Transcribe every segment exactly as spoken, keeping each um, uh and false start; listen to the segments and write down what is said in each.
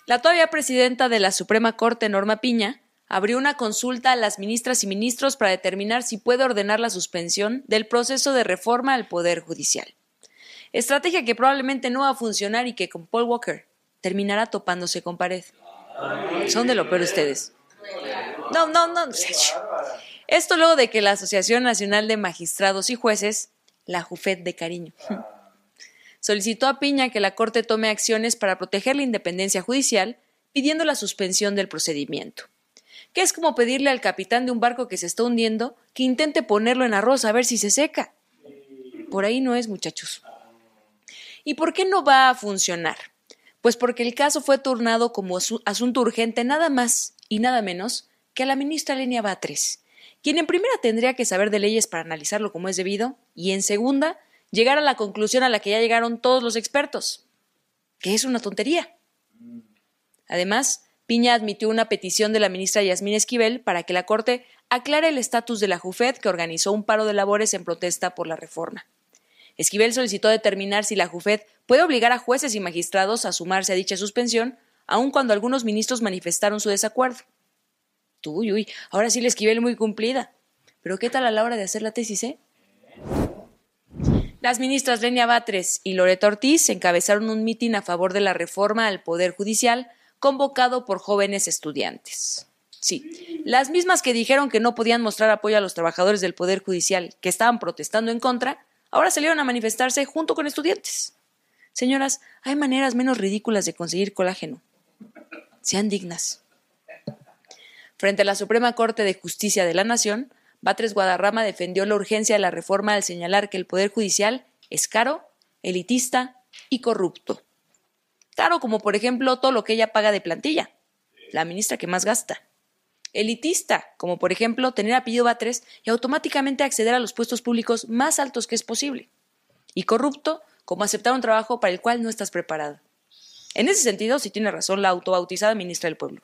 La todavía presidenta de la Suprema Corte, Norma Piña, abrió una consulta a las ministras y ministros para determinar si puede ordenar la suspensión del proceso de reforma al Poder Judicial. Estrategia que probablemente no va a funcionar y que con Paul Walker terminará topándose con pared. Son de lo peor ustedes. No, no, no. Esto luego de que la Asociación Nacional de Magistrados y Jueces, la JUFET de cariño, solicitó a Piña que la Corte tome acciones para proteger la independencia judicial, pidiendo la suspensión del procedimiento. Que es como pedirle al capitán de un barco que se está hundiendo que intente ponerlo en arroz a ver si se seca. Por ahí no es, muchachos. ¿Y por qué no va a funcionar? Pues porque el caso fue turnado como asunto urgente nada más y nada menos que a la ministra Lenia Batres, quien en primera tendría que saber de leyes para analizarlo como es debido y en segunda llegar a la conclusión a la que ya llegaron todos los expertos, que es una tontería. Además, Piña admitió una petición de la ministra Yasmín Esquivel para que la Corte aclare el estatus de la JUFET, que organizó un paro de labores en protesta por la reforma. Esquivel solicitó determinar si la JUFET puede obligar a jueces y magistrados a sumarse a dicha suspensión, aun cuando algunos ministros manifestaron su desacuerdo. Uy, uy, ahora sí la Esquivel muy cumplida. Pero ¿qué tal a la hora de hacer la tesis, eh? Las ministras Lenia Batres y Loreto Ortiz encabezaron un mitin a favor de la reforma al Poder Judicial, convocado por jóvenes estudiantes. Sí, las mismas que dijeron que no podían mostrar apoyo a los trabajadores del Poder Judicial que estaban protestando en contra, ahora salieron a manifestarse junto con estudiantes. Señoras, hay maneras menos ridículas de conseguir colágeno. Sean dignas. Frente a la Suprema Corte de Justicia de la Nación, Batres Guadarrama defendió la urgencia de la reforma al señalar que el Poder Judicial es caro, elitista y corrupto. Caro como, por ejemplo, todo lo que ella paga de plantilla, la ministra que más gasta. Elitista, como por ejemplo tener apellido Batres y automáticamente acceder a los puestos públicos más altos que es posible. Y corrupto, como aceptar un trabajo para el cual no estás preparado. En ese sentido, sí tiene razón la autobautizada ministra del Pueblo.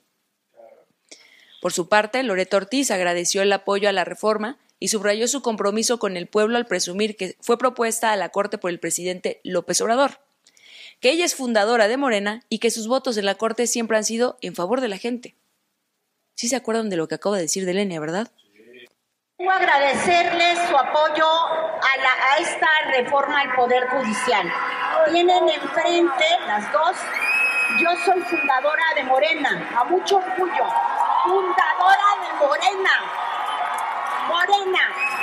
Por su parte, Loreto Ortiz agradeció el apoyo a la reforma y subrayó su compromiso con el pueblo al presumir que fue propuesta a la Corte por el presidente López Obrador, que ella es fundadora de Morena y que sus votos en la Corte siempre han sido en favor de la gente. Sí se acuerdan de lo que acabo de decir de Lenia, ¿verdad? Quiero agradecerles su apoyo a, la, a esta reforma al Poder Judicial. Tienen enfrente las dos. Yo soy fundadora de Morena, a mucho orgullo. Fundadora de Morena. Morena.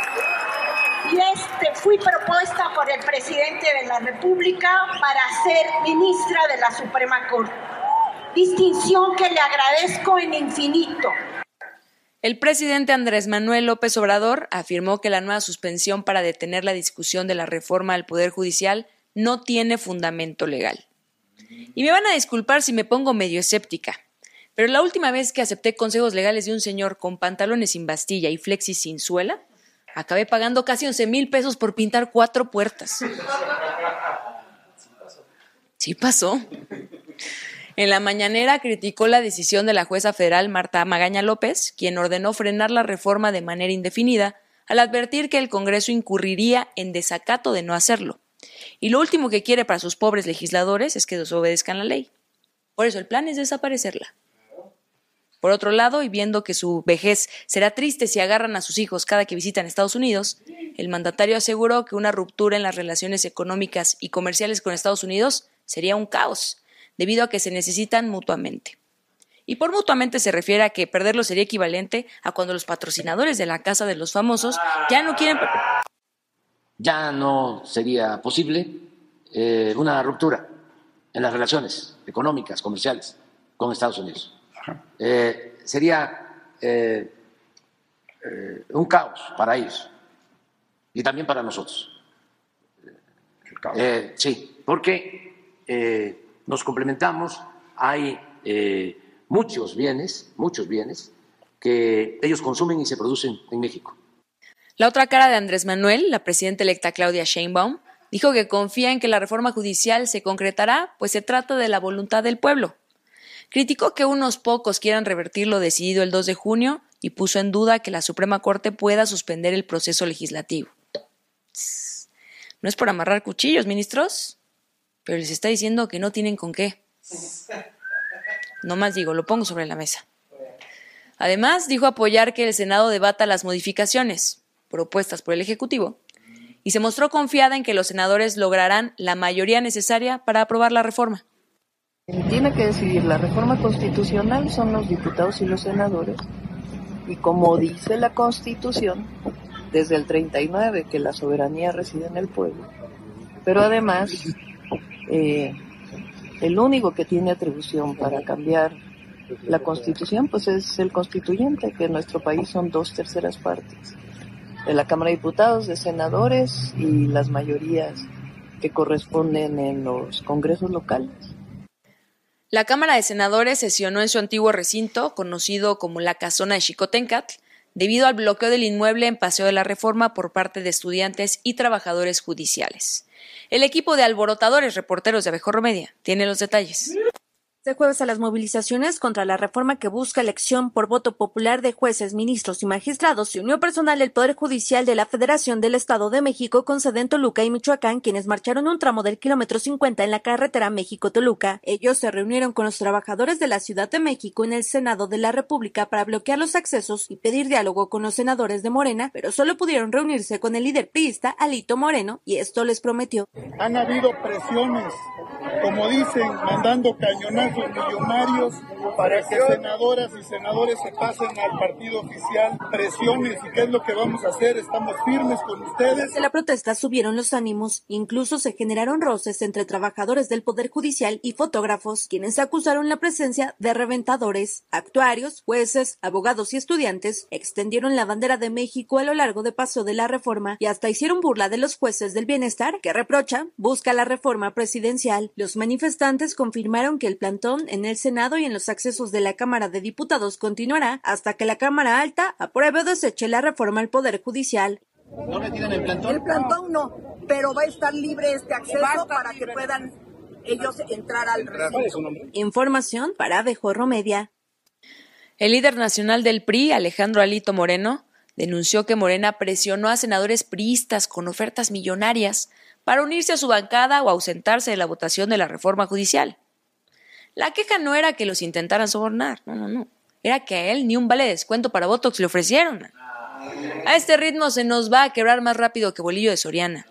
Y este, fui propuesta por el presidente de la República para ser ministra de la Suprema Corte. Distinción que le agradezco en infinito. El presidente Andrés Manuel López Obrador afirmó que la nueva suspensión para detener la discusión de la reforma al Poder Judicial no tiene fundamento legal. Y me van a disculpar si me pongo medio escéptica, pero la última vez que acepté consejos legales de un señor con pantalones sin bastilla y flexis sin suela, acabé pagando casi once mil pesos por pintar cuatro puertas. Sí pasó. En la mañanera criticó la decisión de la jueza federal Marta Magaña López, quien ordenó frenar la reforma de manera indefinida, al advertir que el Congreso incurriría en desacato de no hacerlo. Y lo último que quiere para sus pobres legisladores es que desobedezcan la ley. Por eso el plan es desaparecerla. Por otro lado, y viendo que su vejez será triste si agarran a sus hijos cada que visitan Estados Unidos, el mandatario aseguró que una ruptura en las relaciones económicas y comerciales con Estados Unidos sería un caos, debido a que se necesitan mutuamente. Y por mutuamente se refiere a que perderlo sería equivalente a cuando los patrocinadores de la Casa de los Famosos ya no quieren... Ya no sería posible eh, una ruptura en las relaciones económicas, comerciales con Estados Unidos. Eh, sería eh, eh, un caos para ellos y también para nosotros. Eh, sí, porque eh, nos complementamos, hay eh, muchos bienes, muchos bienes que ellos consumen y se producen en México. La otra cara de Andrés Manuel, la presidenta electa Claudia Sheinbaum, dijo que confía en que la reforma judicial se concretará, pues se trata de la voluntad del pueblo. Criticó que unos pocos quieran revertir lo decidido el dos de junio y puso en duda que la Suprema Corte pueda suspender el proceso legislativo. No es por amarrar cuchillos, ministros, pero les está diciendo que no tienen con qué. No más digo, lo pongo sobre la mesa. Además, dijo apoyar que el Senado debata las modificaciones propuestas por el Ejecutivo y se mostró confiada en que los senadores lograrán la mayoría necesaria para aprobar la reforma. Quien tiene que decidir la reforma constitucional son los diputados y los senadores. Y como dice la Constitución, desde el treinta y nueve, que la soberanía reside en el pueblo. Pero además, eh, el único que tiene atribución para cambiar la Constitución, pues es el constituyente, que en nuestro país son dos terceras partes, de la Cámara de Diputados, de senadores y las mayorías que corresponden en los congresos locales. La Cámara de Senadores sesionó en su antiguo recinto, conocido como la Casona de Xicoténcatl, debido al bloqueo del inmueble en Paseo de la Reforma por parte de estudiantes y trabajadores judiciales. El equipo de alborotadores reporteros de Abejorro Media tiene los detalles. Este jueves a las movilizaciones contra la reforma que busca elección por voto popular de jueces, ministros y magistrados se unió personal del Poder Judicial de la Federación del Estado de México con sede en Toluca y Michoacán, quienes marcharon un tramo del kilómetro cincuenta en la carretera México-Toluca. Ellos se reunieron con los trabajadores de la Ciudad de México en el Senado de la República para bloquear los accesos y pedir diálogo con los senadores de Morena, pero solo pudieron reunirse con el líder priista, Alito Moreno, y esto les prometió. Han habido presiones, como dicen, mandando cañonazos millonarios para que senadoras y senadores se pasen al partido oficial, presiones. ¿Y qué es lo que vamos a hacer? Estamos firmes con ustedes. De la protesta subieron los ánimos, incluso se generaron roces entre trabajadores del Poder Judicial y fotógrafos, quienes acusaron la presencia de reventadores. Actuarios, jueces, abogados y estudiantes extendieron la bandera de México a lo largo de Paseo de la Reforma y hasta hicieron burla de los jueces del bienestar, que reprocha busca la reforma presidencial. Los manifestantes confirmaron que el plantón en el Senado y en los accesos de la Cámara de Diputados continuará hasta que la Cámara Alta apruebe o deseche la reforma al Poder Judicial. ¿No me tienen el plantón? El plantón no, pero va a estar libre este acceso para que puedan ellos entrar al recinto. Información para Abejorro Media. El líder nacional del P R I, Alejandro Alito Moreno, denunció que Morena presionó a senadores priistas con ofertas millonarias para unirse a su bancada o ausentarse de la votación de la reforma judicial. La queja no era que los intentaran sobornar, no, no, no. Era que a él ni un vale de descuento para Botox le ofrecieron. A este ritmo se nos va a quebrar más rápido que bolillo de Soriana.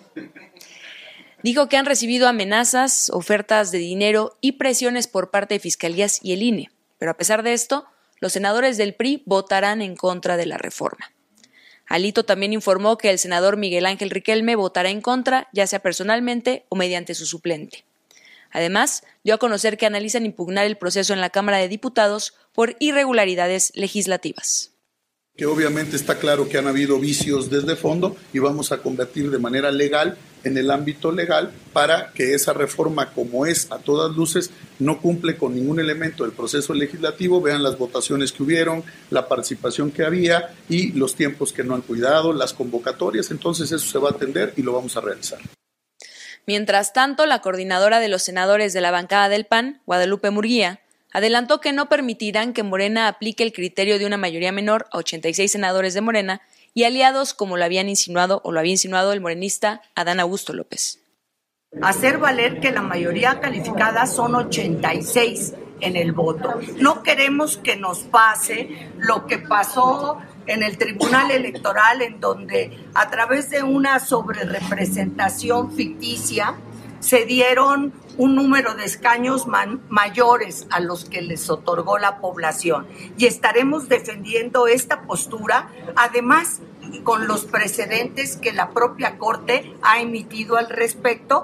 Dijo que han recibido amenazas, ofertas de dinero y presiones por parte de fiscalías y el I N E. Pero a pesar de esto, los senadores del P R I votarán en contra de la reforma. Alito también informó que el senador Miguel Ángel Riquelme votará en contra, ya sea personalmente o mediante su suplente. Además, dio a conocer que analizan impugnar el proceso en la Cámara de Diputados por irregularidades legislativas. Que obviamente está claro que han habido vicios desde fondo y vamos a convertir de manera legal en el ámbito legal para que esa reforma, como es a todas luces, no cumple con ningún elemento del proceso legislativo. Vean las votaciones que hubieron, la participación que había y los tiempos que no han cuidado, las convocatorias. Entonces eso se va a atender y lo vamos a realizar. Mientras tanto, la coordinadora de los senadores de la bancada del P A N, Guadalupe Murguía, adelantó que no permitirán que Morena aplique el criterio de una mayoría menor a ochenta y seis senadores de Morena y aliados como lo habían insinuado o lo había insinuado el morenista Adán Augusto López. Hacer valer que la mayoría calificada son ochenta y seis en el voto. No queremos que nos pase lo que pasó en el Tribunal Electoral, en donde a través de una sobrerepresentación ficticia se dieron un número de escaños man, mayores a los que les otorgó la población. Y estaremos defendiendo esta postura, además con los precedentes que la propia Corte ha emitido al respecto.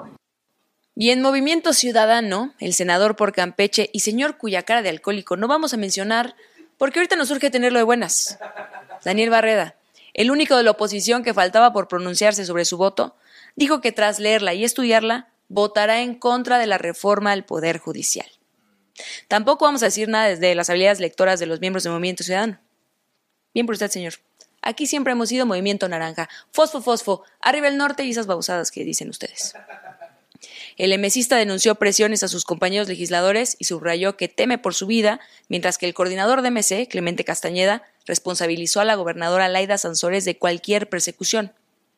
Y en Movimiento Ciudadano, el senador por Campeche y señor cuya cara de alcohólico no vamos a mencionar, porque ahorita nos urge tenerlo de buenas, Daniel Barreda, el único de la oposición que faltaba por pronunciarse sobre su voto, dijo que tras leerla y estudiarla, votará en contra de la reforma al Poder Judicial. Tampoco vamos a decir nada desde las habilidades lectoras de los miembros de Movimiento Ciudadano. Bien por usted, señor. Aquí siempre hemos sido Movimiento Naranja. Fosfo, fosfo, arriba el norte y esas babosadas que dicen ustedes. El emesista denunció presiones a sus compañeros legisladores y subrayó que teme por su vida, mientras que el coordinador de M C, Clemente Castañeda, responsabilizó a la gobernadora Laida Sansores de cualquier persecución.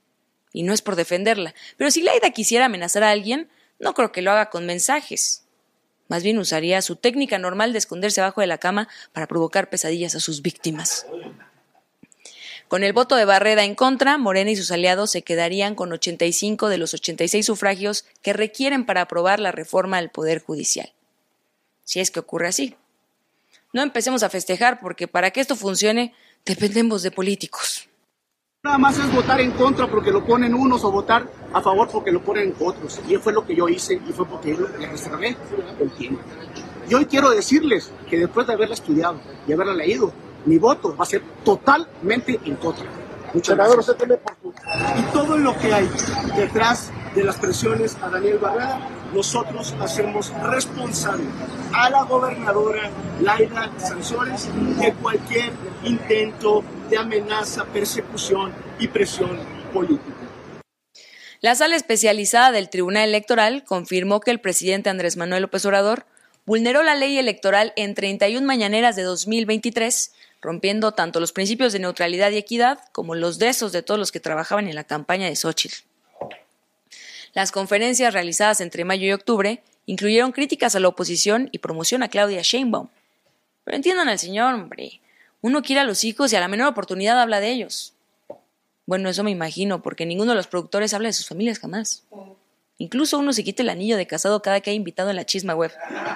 Y no es por defenderla, pero si Laida quisiera amenazar a alguien, no creo que lo haga con mensajes. Más bien usaría su técnica normal de esconderse abajo de la cama para provocar pesadillas a sus víctimas. Con el voto de Barreda en contra, Morena y sus aliados se quedarían con ochenta y cinco de los ochenta y seis sufragios que requieren para aprobar la reforma al Poder Judicial. Si es que ocurre así. No empecemos a festejar porque para que esto funcione dependemos de políticos. Nada más es votar en contra porque lo ponen unos o votar a favor porque lo ponen otros. Y fue lo que yo hice y fue porque yo le reservé el tiempo. Y hoy quiero decirles que después de haberla estudiado y haberla leído, mi voto va a ser totalmente en contra. Muchas gracias. Y todo lo que hay detrás de las presiones a Daniel Barreda, nosotros hacemos responsable a la gobernadora Laida Sansores de cualquier intento de amenaza, persecución y presión política. La sala especializada del Tribunal Electoral confirmó que el presidente Andrés Manuel López Obrador vulneró la ley electoral en treinta y una mañaneras de dos mil veintitrés, rompiendo tanto los principios de neutralidad y equidad como los de esos de todos los que trabajaban en la campaña de Xóchitl. Las conferencias realizadas entre mayo y octubre incluyeron críticas a la oposición y promoción a Claudia Sheinbaum. Pero entiendan al señor, hombre. Uno quiere a los hijos y a la menor oportunidad habla de ellos. Bueno, eso me imagino, porque ninguno de los productores habla de sus familias jamás. Incluso uno se quita el anillo de casado cada que hay invitado en la chisma web.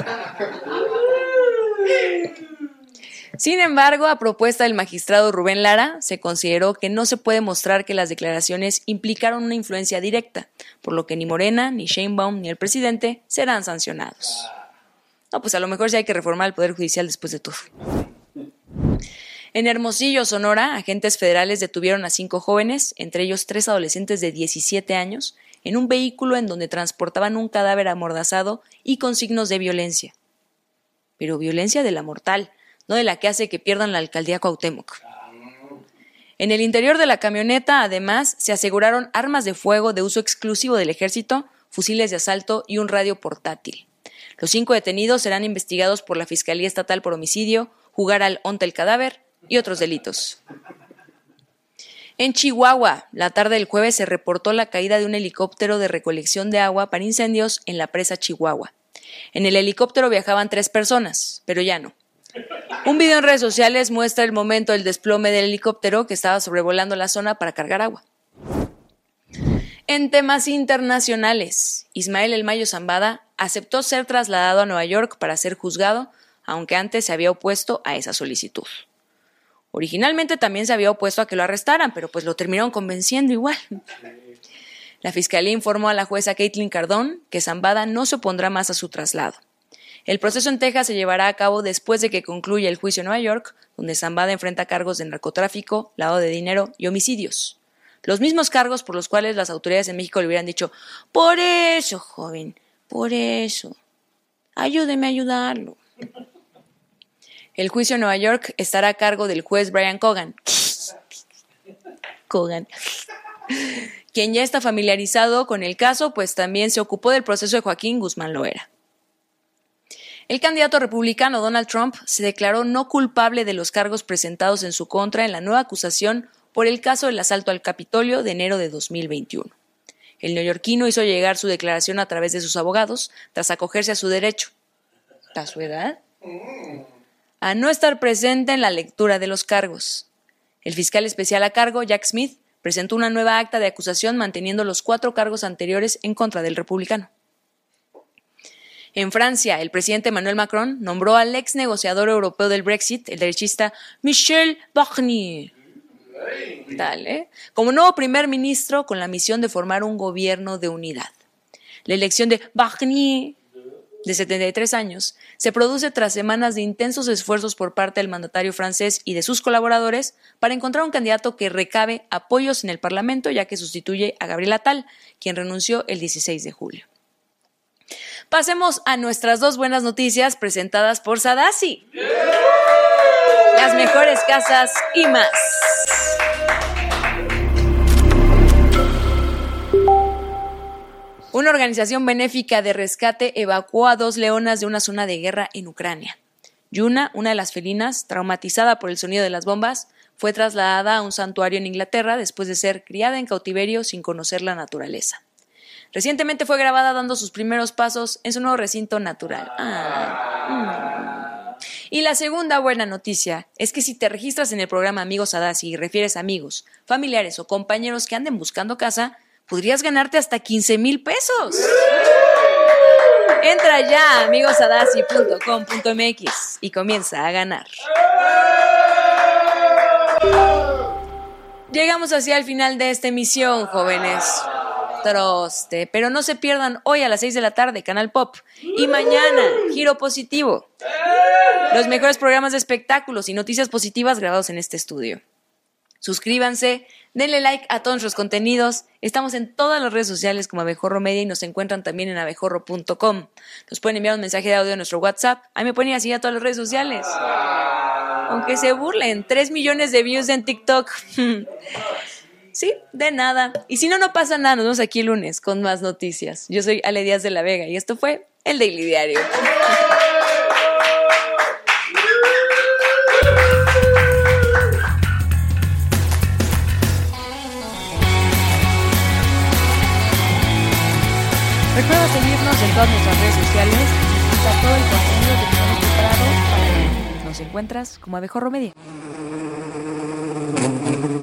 Sin embargo, a propuesta del magistrado Rubén Lara, se consideró que no se puede mostrar que las declaraciones implicaron una influencia directa, por lo que ni Morena, ni Sheinbaum, ni el presidente serán sancionados. No, pues a lo mejor sí hay que reformar el Poder Judicial después de todo. En Hermosillo, Sonora, agentes federales detuvieron a cinco jóvenes, entre ellos tres adolescentes de diecisiete años, en un vehículo en donde transportaban un cadáver amordazado y con signos de violencia. Pero violencia de la mortal, no de la que hace que pierdan la alcaldía Cuauhtémoc. En el interior de la camioneta, además, se aseguraron armas de fuego de uso exclusivo del ejército, fusiles de asalto y un radio portátil. Los cinco detenidos serán investigados por la Fiscalía Estatal por homicidio, jugar al onte el cadáver y otros delitos. En Chihuahua, la tarde del jueves se reportó la caída de un helicóptero de recolección de agua para incendios en la presa Chihuahua. En el helicóptero viajaban tres personas, pero ya no. Un video en redes sociales muestra el momento del desplome del helicóptero que estaba sobrevolando la zona para cargar agua. En temas internacionales, Ismael El Mayo Zambada aceptó ser trasladado a Nueva York para ser juzgado, aunque antes se había opuesto a esa solicitud. Originalmente también se había opuesto a que lo arrestaran, pero pues lo terminaron convenciendo igual. La fiscalía informó a la jueza Caitlin Cardón que Zambada no se opondrá más a su traslado. El proceso en Texas se llevará a cabo después de que concluya el juicio en Nueva York, donde Zambada enfrenta cargos de narcotráfico, lavado de dinero y homicidios. Los mismos cargos por los cuales las autoridades en México le hubieran dicho, por eso, joven, por eso, ayúdeme a ayudarlo. El juicio en Nueva York estará a cargo del juez Brian Cogan, Cogan, quien ya está familiarizado con el caso, pues también se ocupó del proceso de Joaquín Guzmán Loera. El candidato republicano Donald Trump se declaró no culpable de los cargos presentados en su contra en la nueva acusación por el caso del asalto al Capitolio de enero de dos mil veintiuno. El neoyorquino hizo llegar su declaración a través de sus abogados tras acogerse a su derecho, ¿a su edad?, a no estar presente en la lectura de los cargos. El fiscal especial a cargo, Jack Smith, presentó una nueva acta de acusación manteniendo los cuatro cargos anteriores en contra del republicano. En Francia, el presidente Emmanuel Macron nombró al ex negociador europeo del Brexit, el derechista Michel Barnier, tal, ¿eh? como nuevo primer ministro con la misión de formar un gobierno de unidad. La elección de Barnier, de setenta y tres años, se produce tras semanas de intensos esfuerzos por parte del mandatario francés y de sus colaboradores para encontrar un candidato que recabe apoyos en el Parlamento, ya que sustituye a Gabriel Attal, quien renunció el dieciséis de julio. Pasemos a nuestras dos buenas noticias presentadas por Sadasi. Las mejores casas y más. Una organización benéfica de rescate evacuó a dos leonas de una zona de guerra en Ucrania. Yuna, una de las felinas, traumatizada por el sonido de las bombas, fue trasladada a un santuario en Inglaterra después de ser criada en cautiverio sin conocer la naturaleza. Recientemente fue grabada dando sus primeros pasos en su nuevo recinto natural. Ah. Mm. Y la segunda buena noticia es que si te registras en el programa Amigos Adasi y refieres amigos, familiares o compañeros que anden buscando casa, podrías ganarte hasta quince mil pesos. Entra ya a amigos adasi punto com punto m x y comienza a ganar. Llegamos hacia el final de esta emisión, jóvenes. Troste, pero no se pierdan hoy a las seis de la tarde Canal Pop y mañana Giro Positivo. Los mejores programas de espectáculos y noticias positivas grabados en este estudio. Suscríbanse, denle like a todos nuestros contenidos. Estamos en todas las redes sociales como Abejorro Media y nos encuentran también en abejorro punto com. Nos pueden enviar un mensaje de audio a nuestro WhatsApp. Ahí me pueden ir a seguir a todas las redes sociales. Aunque se burlen, tres millones de views en TikTok. Sí, de nada. Y si no, no pasa nada. Nos vemos aquí el lunes con más noticias. Yo soy Ale Díaz de la Vega y esto fue El Daily Diario. Recuerda seguirnos en todas nuestras redes sociales y está todo el contenido que tenemos preparado para ti. Nos encuentras como Abejorro Media.